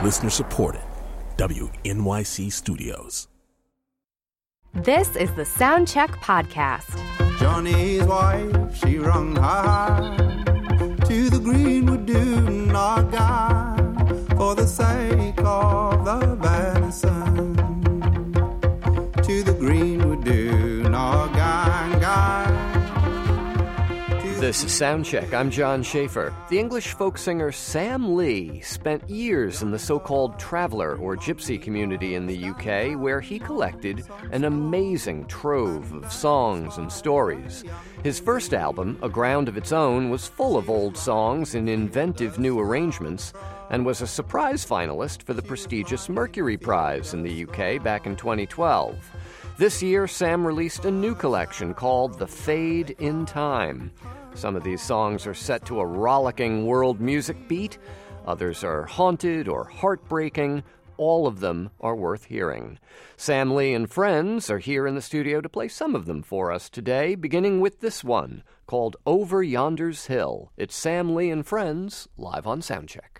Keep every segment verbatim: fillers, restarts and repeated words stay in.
Listener supported. W N Y C Studios. This is the Soundcheck Podcast. Johnny's wife, she rung high to the Greenwood Dune guy for the sake of the venison. To the Greenwood Dune guy, guy. This is Soundcheck. I'm John Schaefer. The English folk singer Sam Lee spent years in the so-called traveller or gypsy community in the U K, where he collected an amazing trove of songs and stories. His first album, A Ground of Its Own, was full of old songs in inventive new arrangements and was a surprise finalist for the prestigious Mercury Prize in the U K back in twenty twelve. This year, Sam released a new collection called The Fade in Time. Some of these songs are set to a rollicking world music beat. Others are haunted or heartbreaking. All of them are worth hearing. Sam Lee and friends are here in the studio to play some of them for us today, beginning with this one called Over Yonder's Hill. It's Sam Lee and friends, live on Soundcheck.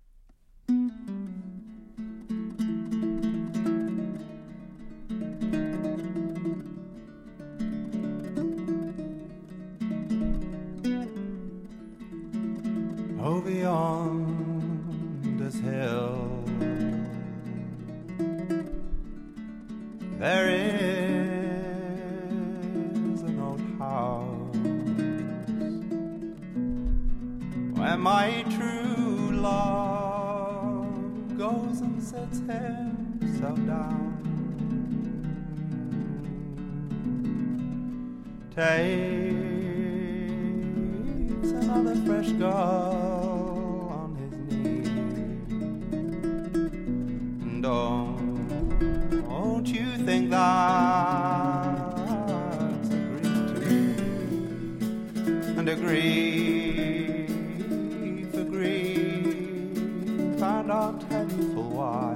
Over yonder's hill, there is an old house where my true love goes and sits himself down. Takes another fresh girl on his knee, and don't, don't you think that's a grief to me? And a grief, a grief, and I'll tell you for why.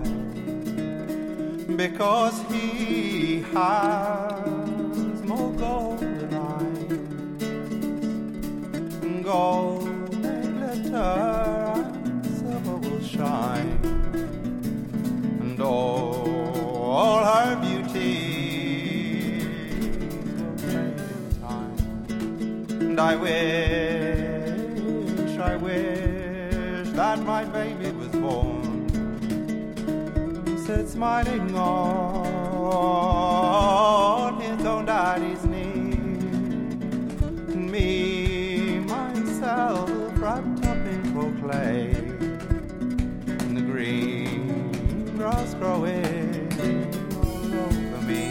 Because he has more golden eyes, gold may glitter and silver will shine, and all, all her beauty will fade in time. And I wish, I wish that my baby was born, he sits smiling on his own daddy's knee, and me, myself, wrapped up in cold clay, and the green grass growing all over me.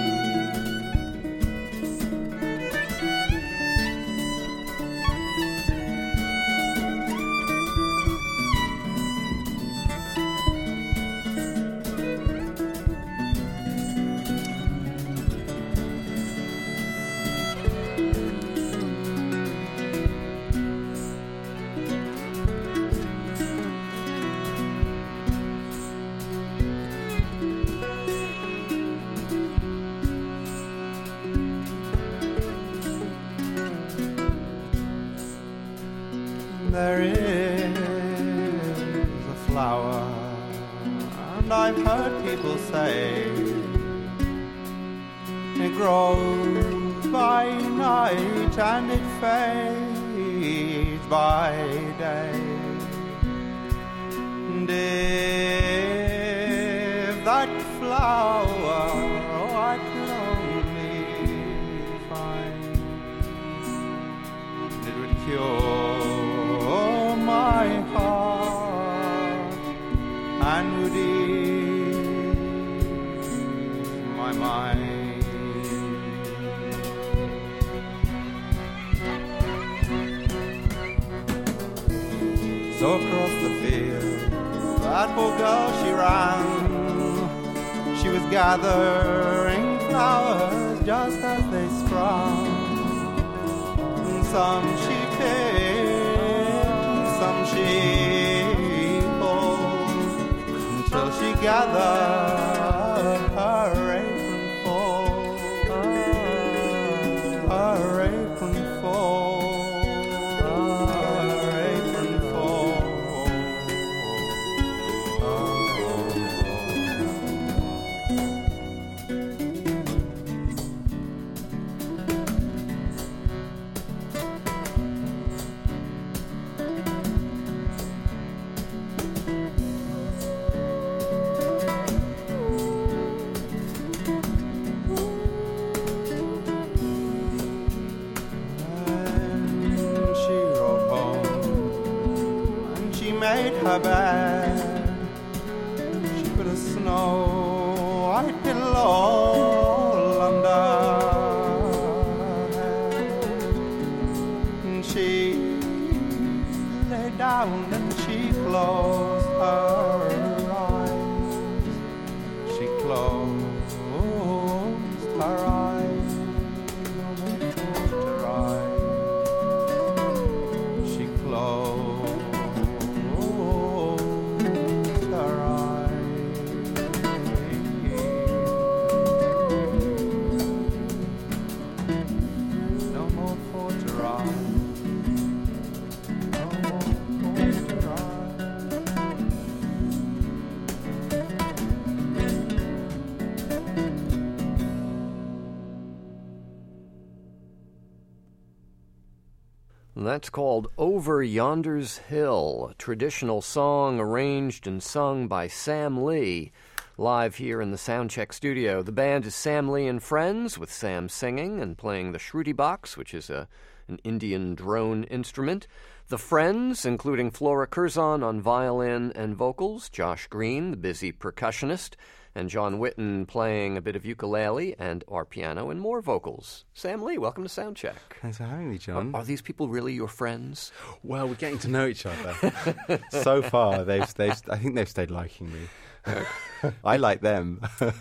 There is a flower, and I've heard people say it grows by night and it fades by day. And if that flower, oh, I could only find, it would cure my heart and would ease my mind. So across the field, that poor girl she ran. She was gathering flowers just as they sprung. And some she picked, some she pulled, until she gathered her apron full, her apron full, her apron full, her made her bed. She put a snow white pillow under her. And she lay down and she closed her eyes. She closed her eyes. Her eyes. She closed her eyes. No more for to rise. No more for to rise. And that's called Over Yonder's Hill, a traditional song arranged and sung by Sam Lee, live here in the Soundcheck studio. The band is Sam Lee and Friends, with Sam singing and playing the Shruti box, which is a, an Indian drone instrument. The Friends, including Flora Curzon on violin and vocals, Josh Green, the busy percussionist, and John Whitten playing a bit of ukulele and our piano and more vocals. Sam Lee, welcome to Soundcheck. Thanks for having me, John. Are, are these people really your friends? Well, we're getting to know each other. So far, they've, they've, I think they've stayed liking me. I like them.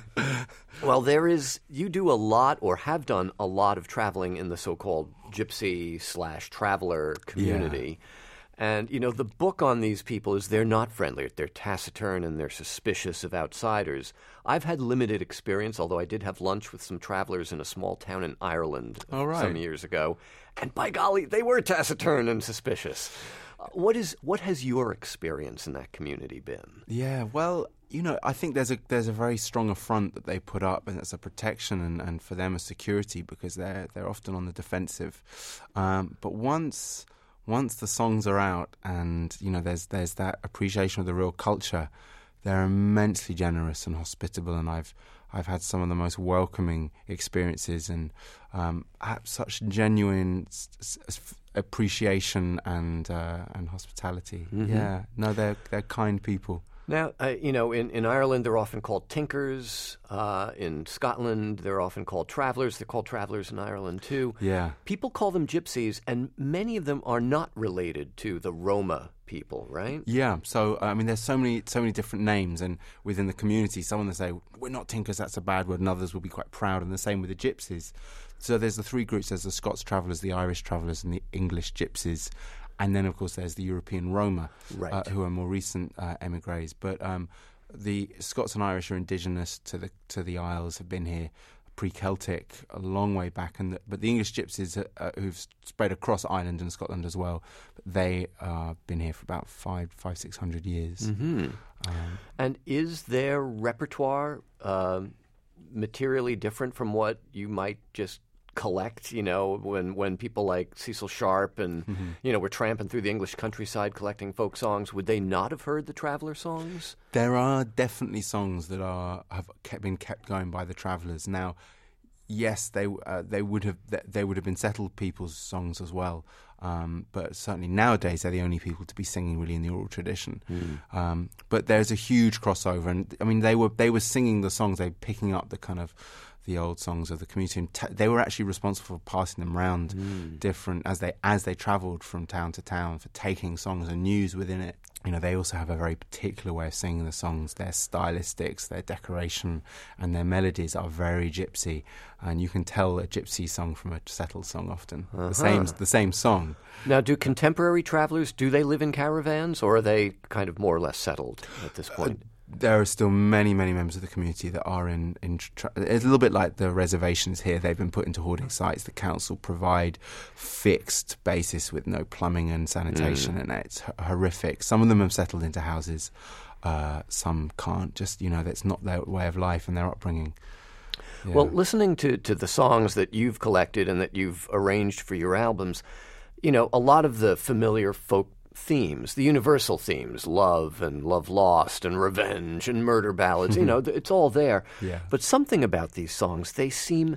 Well, there is, you do a lot or have done a lot of traveling in the so-called gypsy slash traveler community. Yeah. And, you know, the book on these people is they're not friendly. They're taciturn and they're suspicious of outsiders. I've had limited experience, although I did have lunch with some travelers in a small town in Ireland oh, right. some years ago. And by golly, they were taciturn and suspicious. Uh, what is what has your experience in that community been? Yeah, well, you know, I think there's a there's a very strong affront that they put up, and it's a protection and, and for them a security, because they're they're often on the defensive. Um, but once once the songs are out, and you know, there's there's that appreciation of the real culture, they're immensely generous and hospitable, and I've I've had some of the most welcoming experiences, and um, such genuine s- s- appreciation and uh, and hospitality. Mm-hmm. Yeah, no, they're they're kind people. Now, uh, you know, in, in Ireland, they're often called tinkers. Uh, in Scotland, they're often called travelers. They're called travelers in Ireland, too. Yeah. People call them gypsies, and many of them are not related to the Roma people, right? Yeah. So, I mean, there's so many so many different names, and within the community, some will say, we're not tinkers, that's a bad word, and others will be quite proud, and the same with the gypsies. So there's the three groups. There's the Scots travellers, the Irish travellers, and the English gypsies. And then, of course, there's the European Roma, right. uh, who are more recent uh, emigres. But um, the Scots and Irish are indigenous to the to the Isles, have been here pre-Celtic, a long way back. And the, but the English gypsies, uh, uh, who've spread across Ireland and Scotland as well, they have uh, been here for about five, five, six hundred years. Mm-hmm. Um, and is their repertoire uh, materially different from what you might just collect, you know, when, when people like Cecil Sharp and, mm-hmm. you know, were tramping through the English countryside collecting folk songs, would they not have heard the traveller songs? There are definitely songs that are have kept, been kept going by the travellers. Now, yes, they uh, they would have they would have been settled people's songs as well, um, but certainly nowadays they're the only people to be singing really in the oral tradition. Mm. Um, but there's a huge crossover, and I mean they were they were singing the songs, they were picking up the kind of the old songs of the community, and t- they were actually responsible for passing them around mm. different as they as they travelled from town to town, for taking songs and news within it. You know, they also have a very particular way of singing the songs. Their stylistics, their decoration, and their melodies are very gypsy, and you can tell a gypsy song from a settled song often. Uh-huh. The same the same song. Now, do contemporary travellers, do they live in caravans, or are they kind of more or less settled at this point? Uh, There are still many, many members of the community that are in... in tra- it's a little bit like the reservations here. They've been put into hoarding sites. The council provide fixed basis with no plumbing and sanitation, mm. and it's h- horrific. Some of them have settled into houses. Uh, some can't. Just, you know, that's not their way of life and their upbringing. Yeah. Well, listening to, to the songs that you've collected and that you've arranged for your albums, you know, a lot of the familiar folk themes, the universal themes, love and love lost and revenge and murder ballads, you know, it's all there. Yeah. But something about these songs, they seem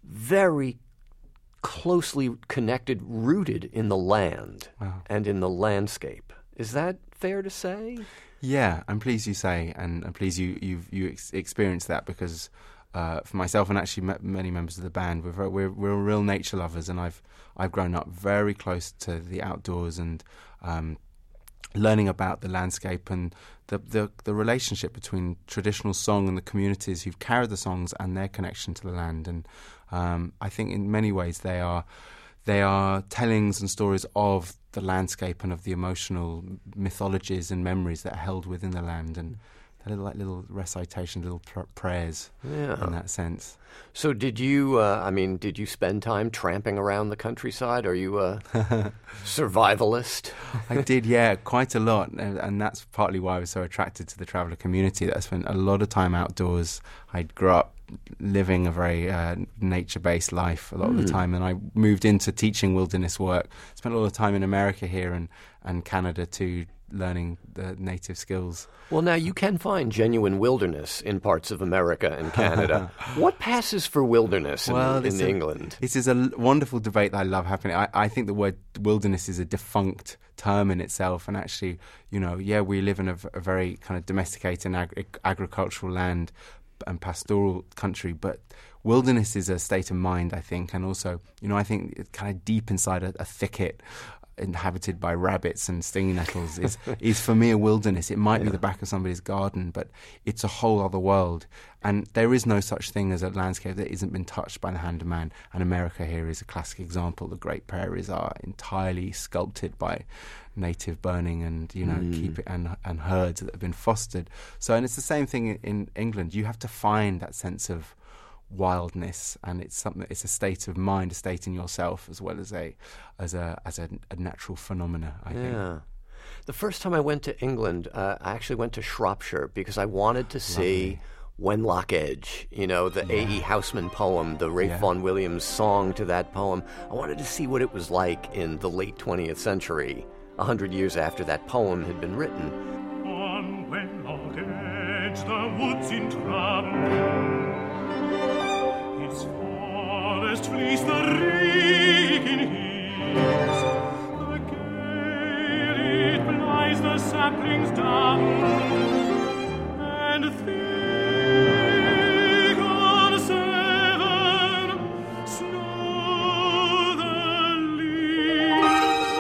very closely connected, rooted in the land wow. and in the landscape. Is that fair to say? Yeah, I'm pleased you say, and I'm pleased you you've you ex- experienced that because uh, for myself and actually m- many members of the band, we're, very, we're we're real nature lovers, and I've I've grown up very close to the outdoors and um, learning about the landscape and the, the the relationship between traditional song and the communities who've carried the songs and their connection to the land. And um, I think in many ways they are they are tellings and stories of the landscape and of the emotional mythologies and memories that are held within the land, and they're little, like little recitations, little pr- prayers Yeah. in that sense. So did you, uh, I mean, did you spend time tramping around the countryside? Are you a survivalist? I did, yeah, quite a lot, and, and that's partly why I was so attracted to the traveller community. That I spent a lot of time outdoors. I grew up living a very uh, nature-based life a lot mm. of the time, and I moved into teaching wilderness work. Spent a lot of time in America here and, and Canada too, learning the native skills. Well, now you can find genuine wilderness in parts of America and Canada. What passes for wilderness in, well, in a, England? This is a l- wonderful debate that I love happening. I, I think the word wilderness is a defunct term in itself, and actually, you know, yeah, we live in a, v- a very kind of domesticated and ag- agricultural land and pastoral country, but wilderness is a state of mind, I think, and also, you know, I think it's kind of deep inside a, a thicket inhabited by rabbits and stinging nettles is, is for me a wilderness. It might yeah. be the back of somebody's garden, but it's a whole other world. And there is no such thing as a landscape that isn't been touched by the hand of man. And America here is a classic example. The Great Prairies are entirely sculpted by native burning and, you know, mm. keep it, and, and herds that have been fostered. So, and it's the same thing in, in England. You have to find that sense of wildness, and it's something. It's a state of mind, a state in yourself, as well as a as a as a, a natural phenomena. I think. Yeah. The first time I went to England, uh, I actually went to Shropshire because I wanted to see Lovely. Wenlock Edge. You know, the Yeah. A E Houseman poem, the Ralph Yeah. Vaughan Williams song to that poem. I wanted to see what it was like in the late twentieth century, a hundred years after that poem had been written. On Wenlock Edge, the woods in trouble. Its forest fleece the reeking hills. The gale it flies the saplings down, and thick on Severn snow the leaves.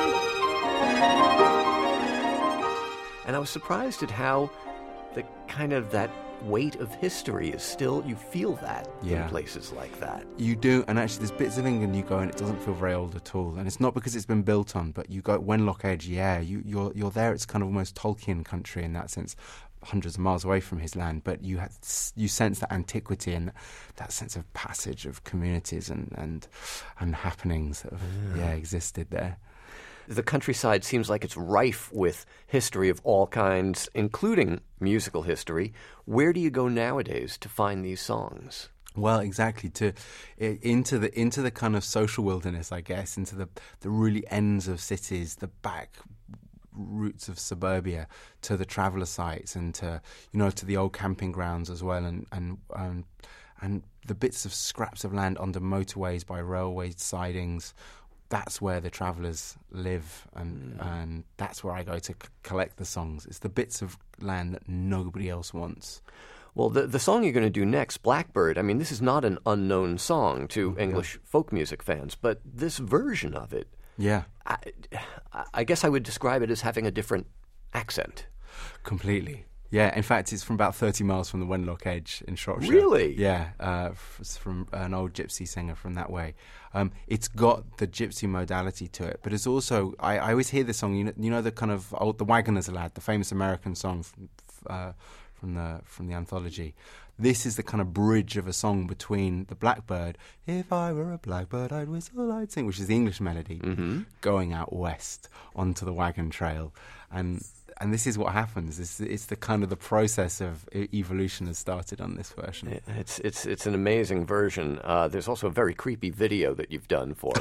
And I was surprised at how the kind of that weight of history is still, you feel that Yeah. in places like that. You do, and actually there's bits of England you go and it doesn't feel very old at all. And it's not because it's been built on, but you go Wenlock Edge, yeah, you, you're you're there. It's kind of almost Tolkien country in that sense, hundreds of miles away from his land, but you have, you sense that antiquity and that sense of passage of communities and and, and happenings that have, yeah. yeah, existed there. The countryside seems like it's rife with history of all kinds, including musical history. Where do you go nowadays to find these songs? Well, exactly, to i- into the into the kind of social wilderness, I guess, into the the really ends of cities, the back routes of suburbia, to the traveller sites, and to, you know, to the old camping grounds as well, and and and, and the bits of scraps of land under motorways by railway sidings. That's where the travellers live, and mm. and that's where I go to c- collect the songs. It's the bits of land that nobody else wants. Well, the the song you're going to do next, Blackbird, I mean, this is not an unknown song to English yeah. folk music fans, but this version of it, yeah, I, I guess I would describe it as having a different accent. Completely. Yeah, in fact, it's from about thirty miles from the Wenlock Edge in Shropshire. Really? Yeah, uh, it's from an old gypsy singer from that way. Um, it's got the gypsy modality to it, but it's also, I, I always hear this song, you know, you know the kind of, old, The Wagoner's a Lad, the famous American song from, uh, from the from the anthology. This is the kind of bridge of a song between the blackbird, if I were a blackbird, I'd whistle, I'd sing, which is the English melody, mm-hmm. going out west onto the wagon trail. And and this is what happens. It's, it's the kind of the process of evolution has started on this version. It's it's it's an amazing version. Uh, there's also a very creepy video that you've done for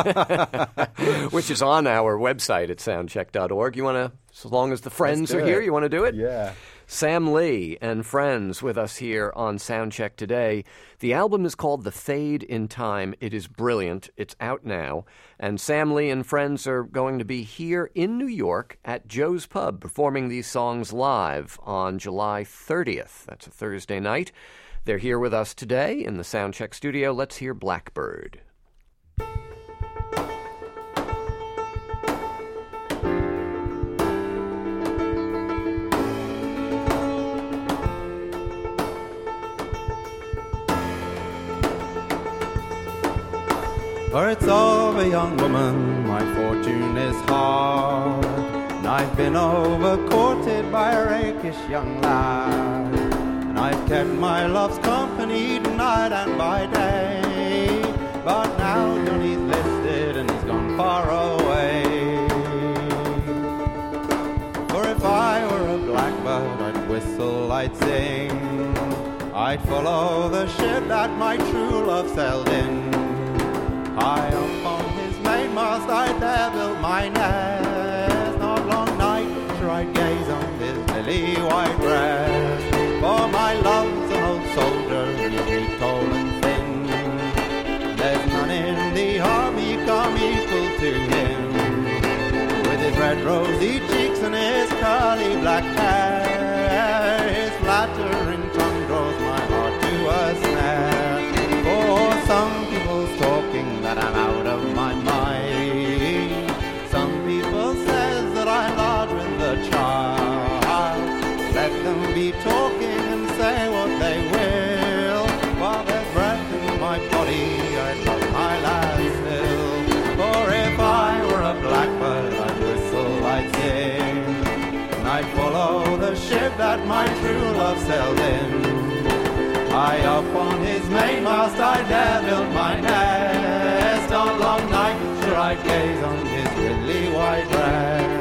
it, which is on our website at soundcheck dot org. You want to, so long as the friends are do here, it. you want to do it? Yeah. Sam Lee and friends with us here on Soundcheck today. The album is called The Fade in Time. It is brilliant. It's out now. And Sam Lee and friends are going to be here in New York at Joe's Pub performing these songs live on July thirtieth. That's a Thursday night. They're here with us today in the Soundcheck studio. Let's hear Blackbird. For it's of a young woman, my fortune is hard, and I've been over-courted by a rakish young lad, and I've kept my love's company night and by day, but now Johnny's listed and he's gone far away. For if I were a blackbird, I'd whistle, I'd sing, I'd follow the ship that my true love sailed in. High up on his mainmast I'd there build my nest. Not long night sure I'd gaze on his lily white breast. For my love's an old soldier, he's weak, tall and thin. There's none in the army come equal to him. With his red rosy cheeks and his curly black hair, his flattering tongue draws my heart to a snare. For some people's talking that I'm out of my mind. Some people says that I'm large with the child. Let them be talking and say what they will. While there's breath in my body, I love my lad still. For if I were a blackbird, I'd whistle, I'd sing, and I'd follow the ship that my true love sailed in. High up on his mainmast I'd there build my nest. On long night sure I'd gaze on his lily white breast.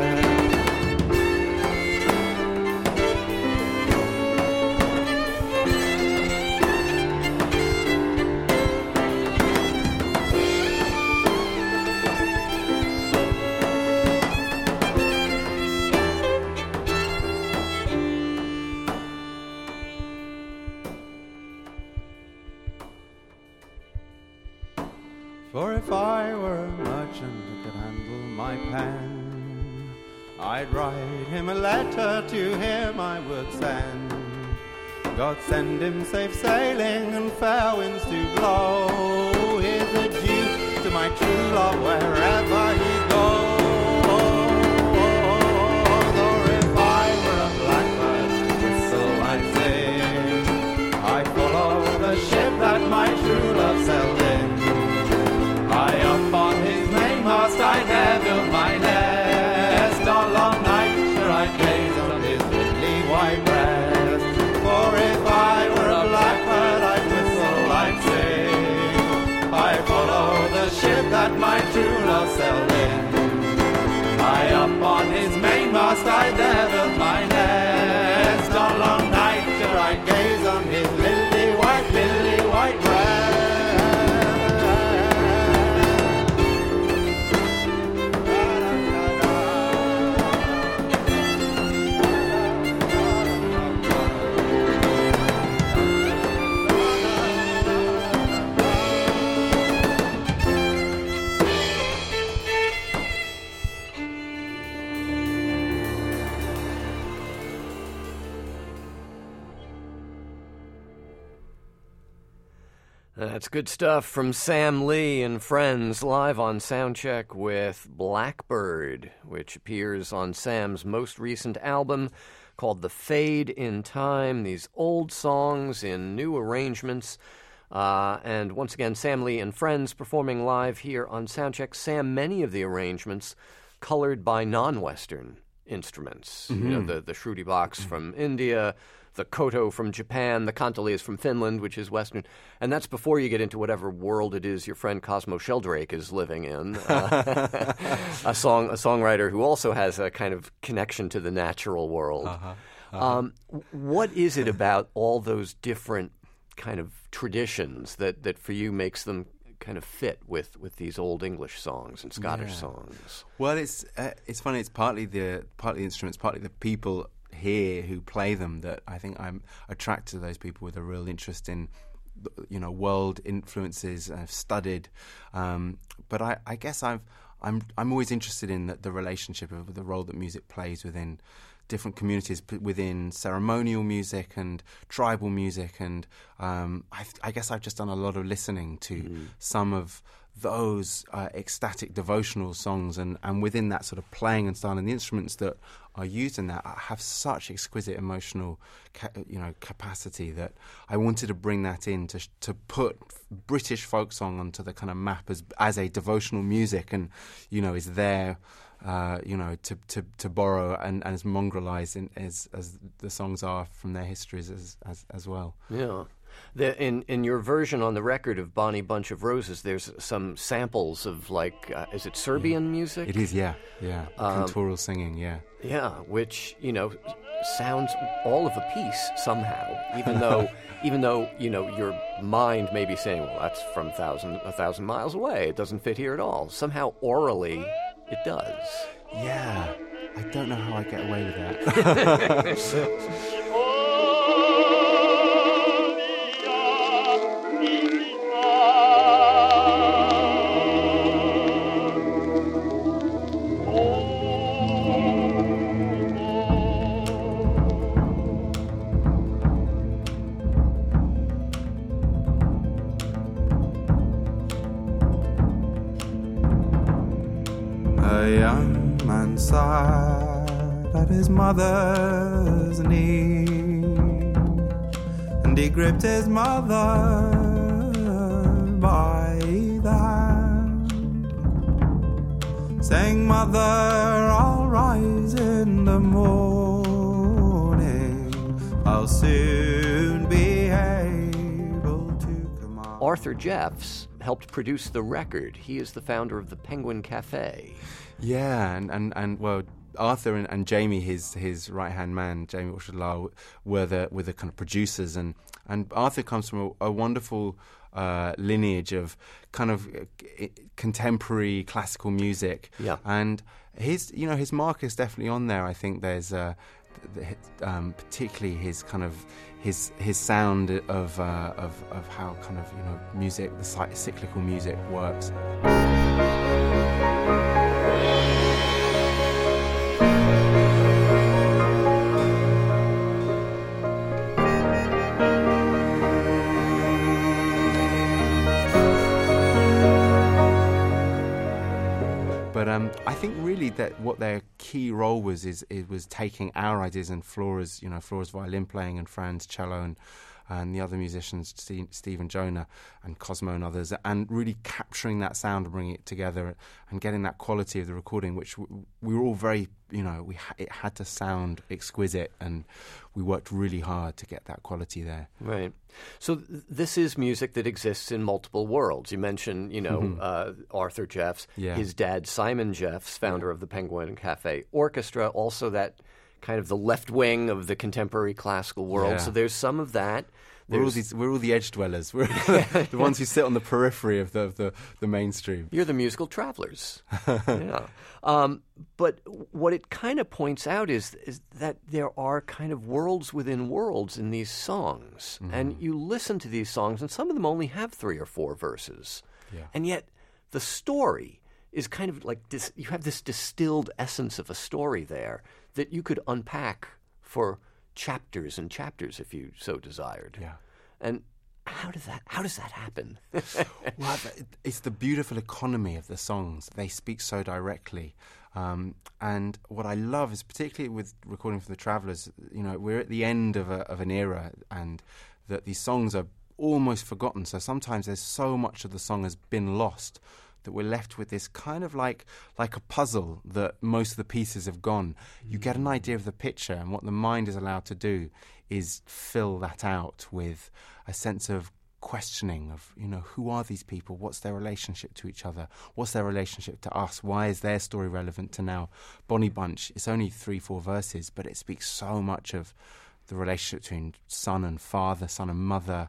For if I were a merchant who could handle my pen, I'd write him a letter to him I would send. God send him safe sailing and fair winds to blow. Here's adieu to my true love wherever he goes. Or if I were a blackbird, whistle I'd sing, I'd follow the ship that my true love sailed in. High up on his mainmast I'd there build my nest. On long night sure I'd gaze on his lily white breast. For if I were a blackbird I'd whistle, I'd sing, I'd follow the ship that my true love sailed in. High up on his mainmast I'd there build my nest. On long night sure I'd gaze on his lily white, lily white breast. That's good stuff from Sam Lee and friends live on Soundcheck with Blackbird, which appears on Sam's most recent album called The Fade in Time. These old songs in new arrangements. Uh, and once again, Sam Lee and friends performing live here on Soundcheck. Sam, many of the arrangements colored by non-Western instruments. Mm-hmm. You know, the, the Shruti box mm-hmm. from India, the koto from Japan, the kantali is from Finland, which is Western. And that's before you get into whatever world it is your friend Cosmo Sheldrake is living in. Uh, a song, a songwriter who also has a kind of connection to the natural world. Uh-huh. Uh-huh. Um, what is it about all those different kind of traditions that, that for you makes them kind of fit with, with these old English songs and Scottish yeah. songs? Well, it's uh, it's funny. It's partly the partly the instruments, partly the people hear who play them that I think I'm attracted to those people with a real interest in, you know, world influences. I've studied, um, but I, I guess I've I'm I'm always interested in the, the relationship of the role that music plays within different communities, within ceremonial music and tribal music, and um, I, I guess I've just done a lot of listening to mm. some of those uh, ecstatic devotional songs, and, and within that sort of playing and style and the instruments that are used in that have such exquisite emotional ca- you know capacity that I wanted to bring that in to to put British folk song onto the kind of map as as a devotional music, and you know is there uh, you know to, to, to borrow and, and as mongrelized in, as as the songs are from their histories as as, as well. Yeah. The, in in your version on the record of Bonnie Bunch of Roses, there's some samples of, like, uh, is it Serbian yeah. music? It is, yeah, yeah. Um, Cantoral singing, yeah. Yeah, which, you know, sounds all of a piece somehow, even though, even though, you know, your mind may be saying, well, that's from thousand, a thousand miles away. It doesn't fit here at all. Somehow, orally, it does. Yeah, I don't know how I get away with that. A young man sat at his mother's knee, and he gripped his mother by the hand, saying, "Mother, I'll rise in the morning, I'll soon be able to command." Arthur Jeffs helped produce the record. He is the founder of the Penguin Cafe. Yeah, and, and, and well, Arthur and, and Jamie, his his right hand man, Jamie Oshadlar, were the were the kind of producers, and, and Arthur comes from a, a wonderful uh, lineage of kind of uh, contemporary classical music. Yeah, and his you know his mark is definitely on there. I think there's uh, the, um, particularly his kind of his his sound of uh, of of how kind of you know music, the cyclical music works. But um, I think really that what their key role was is it was taking our ideas, and Flora's, you know, Flora's violin playing and Fran's cello and, and the other musicians, Steve, Steve and Jonah and Cosmo and others, and really capturing that sound and bringing it together and getting that quality of the recording, which we, we were all very, you know, we ha- it had to sound exquisite, and we worked really hard to get that quality there. Right. So th- this is music that exists in multiple worlds. You mentioned, you know, mm-hmm. uh, Arthur Jeffs, yeah. his dad, Simon Jeffs, founder of the Penguin Cafe Orchestra, also that kind of the left wing of the contemporary classical world. Yeah. So there's some of that. We're all, these, we're all the edge dwellers. We're the ones who sit on the periphery of the of the, the mainstream. You're the musical travelers. Yeah. Um, but what it kind of points out is, is that there are kind of worlds within worlds in these songs. Mm-hmm. And you listen to these songs, and some of them only have three or four verses. Yeah. And yet the story is kind of like this. You have this distilled essence of a story there that you could unpack for chapters and chapters if you so desired. Yeah. And how does that how does that happen? Well, it's the beautiful economy of the songs. They speak so directly. Um, and what I love is, particularly with recording for the Travelers, you know, we're at the end of a, of an era, and that these songs are almost forgotten. So sometimes there's so much of the song has been lost that we're left with this kind of like like a puzzle that most of the pieces have gone. You get an idea of the picture, and what the mind is allowed to do is fill that out with a sense of questioning of, you know, who are these people? What's their relationship to each other? What's their relationship to us? Why is their story relevant to now? Bonnie Bunch, it's only three, four verses, but it speaks so much of the relationship between son and father, son and mother,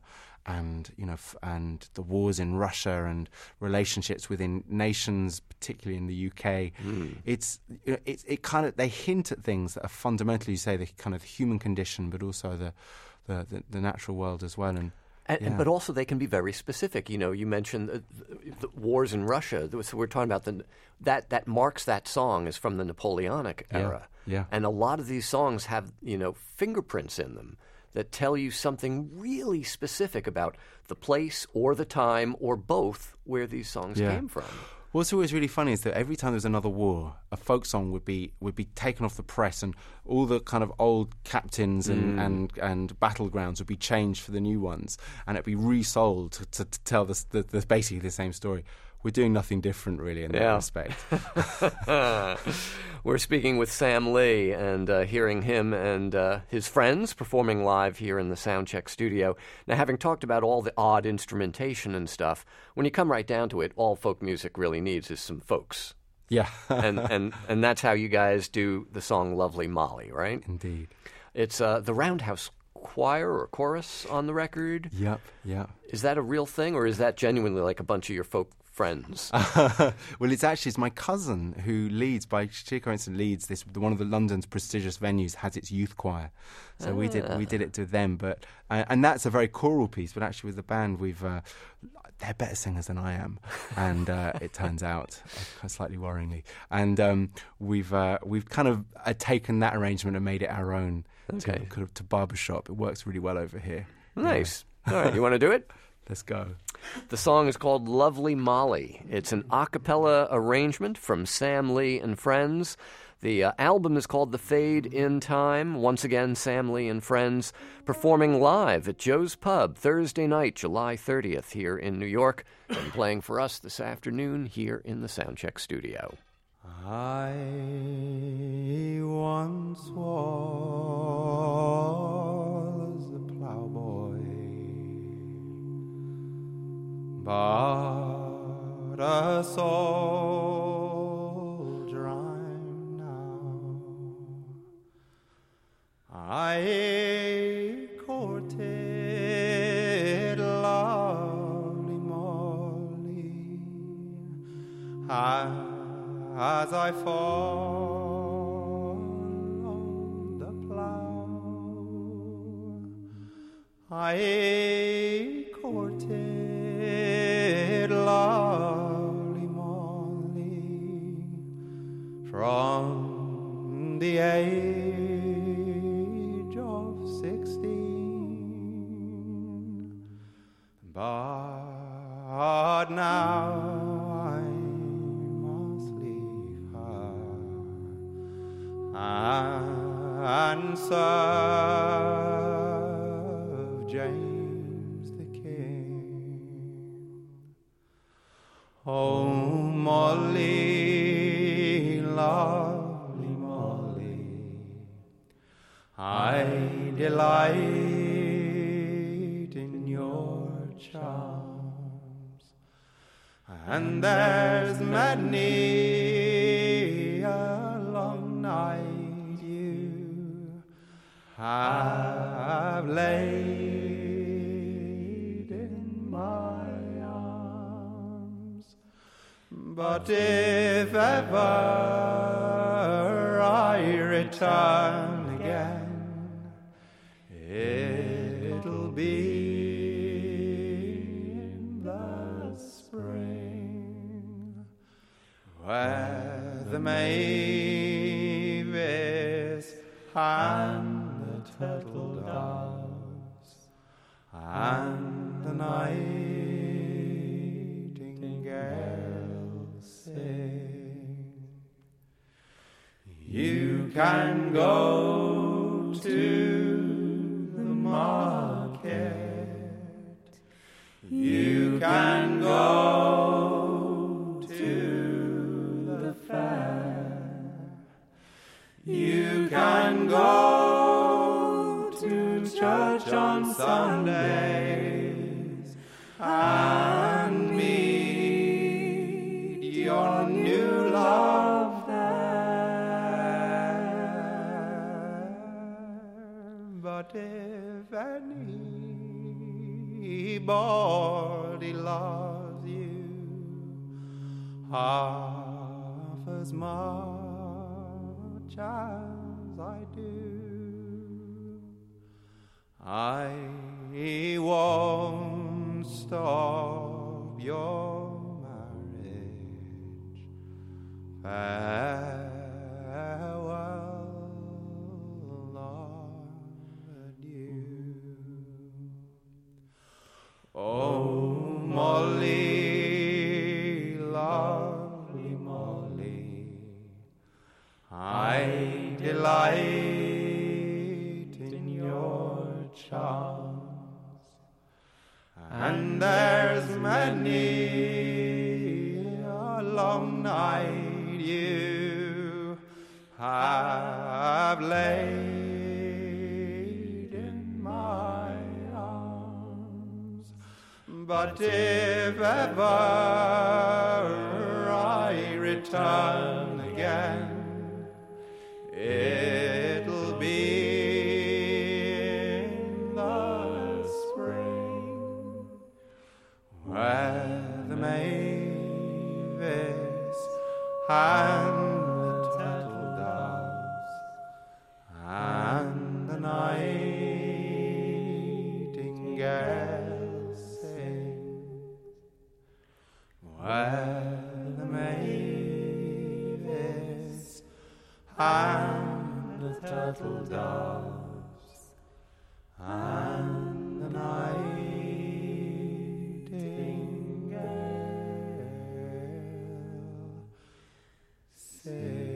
and you know, f- and the wars in Russia and relationships within nations, particularly in the U K. Mm. It's you know, it's it kind of they hint at things that are fundamentally, you say, the kind of human condition, but also the the, the, the natural world as well. And, and, yeah. and but also they can be very specific. You know, you mentioned the, the wars in Russia. So we're talking about the that that marks that song is from the Napoleonic era. Yeah. yeah. And a lot of these songs have, you know, fingerprints in them that tell you something really specific about the place or the time or both where these songs yeah. came from. What's always really funny is that every time there's another war, a folk song would be would be taken off the press, and all the kind of old captains and, mm. and, and battlegrounds would be changed for the new ones, and it'd be resold to, to, to tell the, the, the basically the same story. We're doing nothing different, really, in that yeah. respect. We're speaking with Sam Lee and uh, hearing him and uh, his friends performing live here in the Soundcheck studio. Now, having talked about all the odd instrumentation and stuff, when you come right down to it, all folk music really needs is some folks. Yeah. and, and and that's how you guys do the song Lovely Molly, right? Indeed. It's uh, the Roundhouse Choir or chorus on the record. Yep, yep. Is that a real thing, or is that genuinely like a bunch of your folk friends? Well, it's actually it's my cousin who leads, by sheer coincidence, leads this. One of the London's prestigious venues has its youth choir, so ah. we did we did it to them. But uh, and that's a very choral piece. But actually, with the band, we've uh, they're better singers than I am, and uh, it turns out uh, slightly worryingly. And um, we've uh, we've kind of uh, taken that arrangement and made it our own. Okay. To, kind of, to barbershop. It works really well over here. Nice. Yeah. All right, you want to do it? Let's go. The song is called Lovely Molly. It's an a cappella arrangement from Sam Lee and Friends. The uh, album is called The Fade in Time. Once again, Sam Lee and Friends performing live at Joe's Pub Thursday night, July thirtieth here in New York, and playing for us this afternoon here in the Soundcheck studio. I once was a plowboy, but a soldier I'm now. I courted lovely Molly, I as I fall on the plough. I courted lovely Molly from the age of sixteen, but now and serve James the King. Oh, Molly, lovely Molly, I delight in your charms, and there's many a long night I've laid in my arms, but if ever I return again, it'll be in the spring, where the mavis and turtle doves and the nightingales sing. You can go to the market, you can go to the fair, you can go church on Sundays and meet your new love there. But if any body loves you half as much as I do. I won't stop your marriage. Farewell, adieu. Oh, Molly, lovely Molly, I delight in your charms, and there's many a long night you have laid in my arms. But if ever I return again, it'll be in the spring, where the mavis and the turtle doves and the nightingale sing, where the mavis and the turtle doves and the nightingale sing.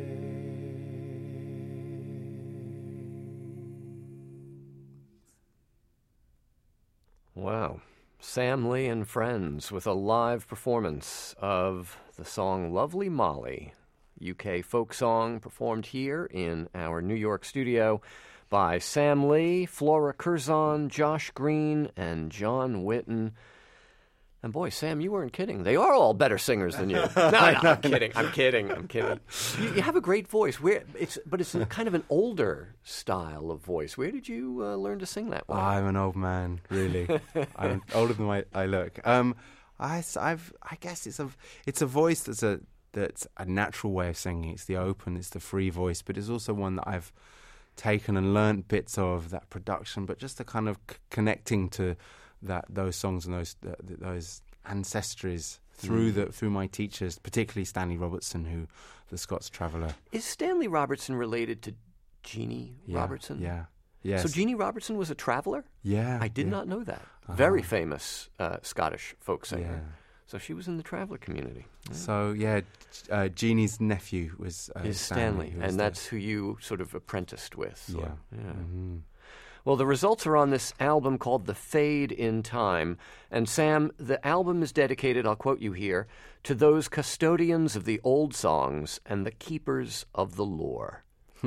Wow. Sam Lee and Friends with a live performance of the song Lovely Molly, U K folk song performed here in our New York studio by Sam Lee, Flora Curzon, Josh Green, and John Witten. And boy, Sam, you weren't kidding. They are all better singers than you. No, no, I'm kidding. I'm kidding. I'm kidding. You, you have a great voice. Where it's, but it's kind of an older style of voice. Where did you uh, learn to sing that way? I'm an old man, really. I'm older than I, I look. Um, I, I've, I guess it's a, it's a voice that's a that's a natural way of singing. It's the open, it's the free voice, but it's also one that I've taken and learnt bits of, that production, but just the kind of c- connecting to that those songs and those uh, those ancestries through mm. the through my teachers, particularly Stanley Robertson, who the Scots Traveller. Is Stanley Robertson related to Jeannie yeah, Robertson? Yeah. Yes. So Jeannie Robertson was a traveller? Yeah. I did yeah. not know that. Uh-huh. Very famous uh, Scottish folk singer. Yeah. So she was in the traveller community. Yeah. So, yeah, uh, Jeannie's nephew was uh, Is Stanley. Stanley, and that's who you sort of apprenticed with. Yeah. Or, yeah. Mm-hmm. Well, the results are on this album called The Fade in Time. And Sam, the album is dedicated, I'll quote you here, to those custodians of the old songs and the keepers of the lore.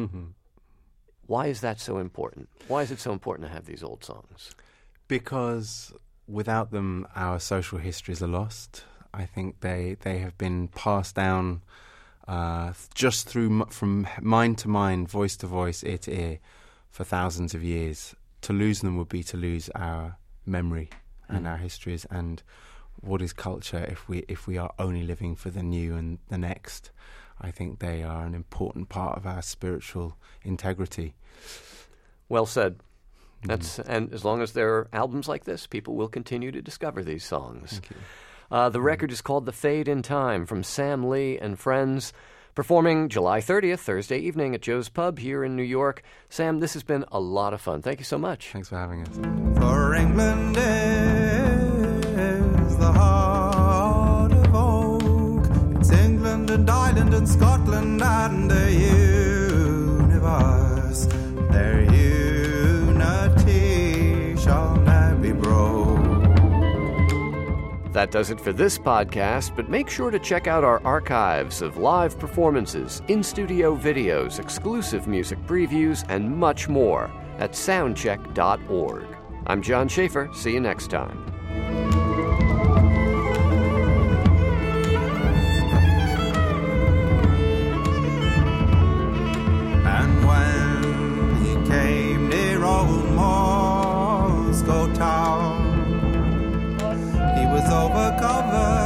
Why is that so important? Why is it so important to have these old songs? Because without them, our social histories are lost. I think they they have been passed down uh, just through from mind to mind, voice to voice, ear to ear, for thousands of years. To lose them would be to lose our memory and mm. our histories, and what is culture if we if we are only living for the new and the next. I think they are an important part of our spiritual integrity. Well said. That's mm. and as long as there are albums like this, people will continue to discover these songs. Thank you. Uh, the record is called The Fade in Time from Sam Lee and Friends, performing July thirtieth, Thursday evening at Joe's Pub here in New York. Sam, this has been a lot of fun. Thank you so much. Thanks for having us. For England is the heart of oak. It's England and Ireland and Scotland and the universe. Their unity shall never be broke. That does it for this podcast, but make sure to check out our archives of live performances, in-studio videos, exclusive music previews, and much more at soundcheck dot org. I'm John Schaefer. See you next time. And when he came near old Moscow town, was overcovered.